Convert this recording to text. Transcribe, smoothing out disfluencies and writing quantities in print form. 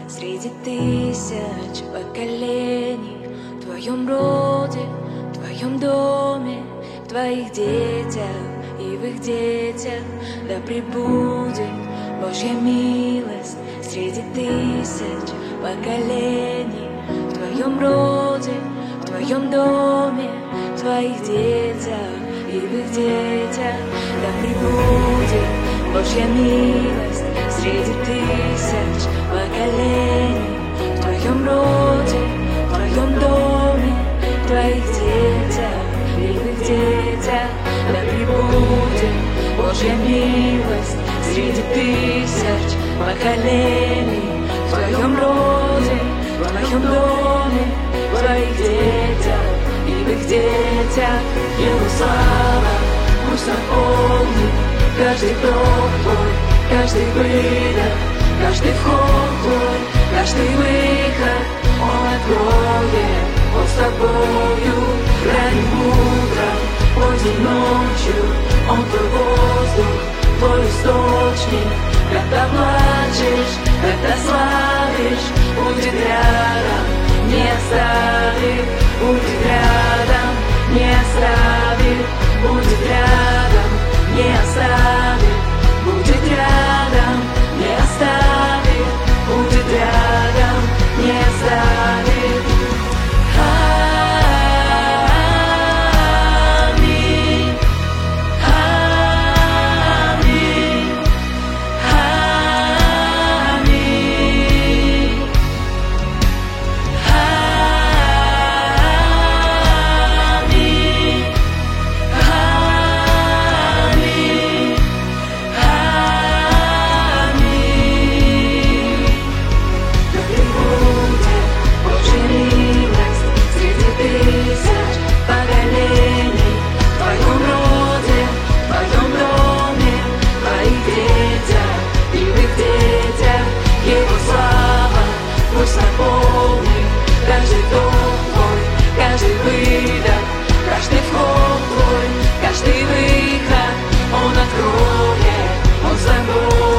среди тысяч поколений, в твоем роде, в твоем доме, в твоих детях и в их детях. Да пребудет Божья милость среди тысяч поколений, в твоем роде, в твоем доме, в твоих детях и в их детях. Да пребудет Божья милость среди тысяч поколений, в твоем роде, в твоем доме, в твоих детях и в их детях. Да пребудет Божья милость среди тысяч поколений, в твоем роде, в твоем доме, в твоих детях и в их детях. Его слава пусть наполнит каждый вдох твой, каждый выдох, каждый вход твой, каждый выход. Он откроет, Он с тобою, ранним утром, поздней ночью. Он твой воздух, твой источник. Когда плачешь, когда славишь, будет рядом, не оставит. Будет рядом, не оставит. Будет рядом, не оставит. Будет рядом, не оставит. Будет рядом, не оставит. Аминь. Аминь. Аминь. Пусть наполнит каждый вдох твой, каждый выдох, каждый вход твой, каждый выход. Он откроет, Он с тобой.